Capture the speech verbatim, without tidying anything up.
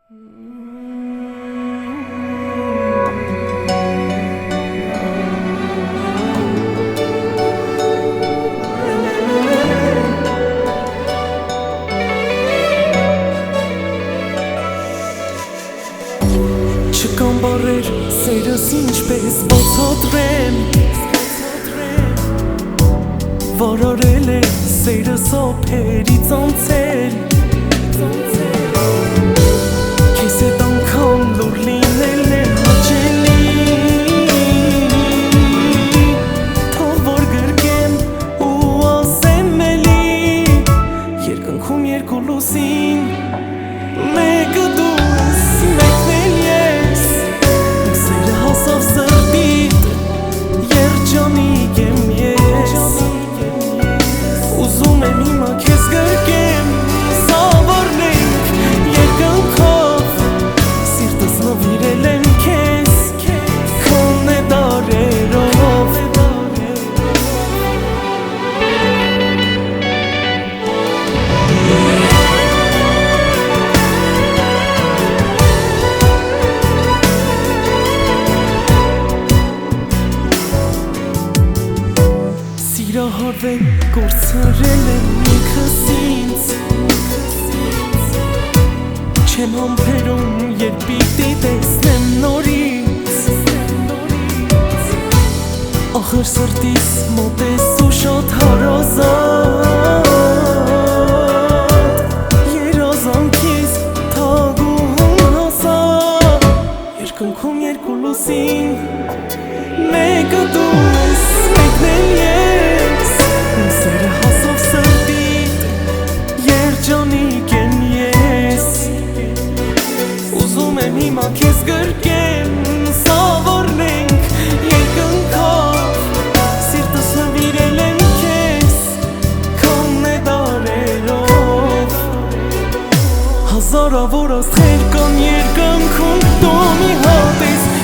Չկան բարեր, սերս ինչպես բացատրեմ, վարարել է սերս ափերից անցել, քեզ հետ անգամ լուր լինել է հաճելի, թող որ գրկեմ ու ասեմ էլի, երկնքում երկու լուսին, մեկը դու ես, մեկն էլ ես, սերը հասավ սրտիդ, երջանիկ եմ ես, ուզում եմ հիմա քեզ գրկեմ, սավառնենք երկնքով, սիրտս նվիրել եմ քեզ, քոնն է դարերով, սիրահարվել, կորցրել եմ ինքս ինձ, չեմ համբերում, երբ պիտի տեսնեմ նորից, ախր սրտիս մոտ ես ու շատ հարազատ, երազանքիս թագուհուն հասա, երկնքում երկու լուսին, մեկը դու ես, մեկն էլ ես, սերը հասավ սրտիդ, երջանիկ եմ ես, ուզում եմ հիմա քեզ գրկեմ, սավառնենք երկնքով, սիրտս նվիրել եմ քեզ, քոնն է դարերով, հազարավոր աստղեր կան երկնքում, դու մի հատ ես,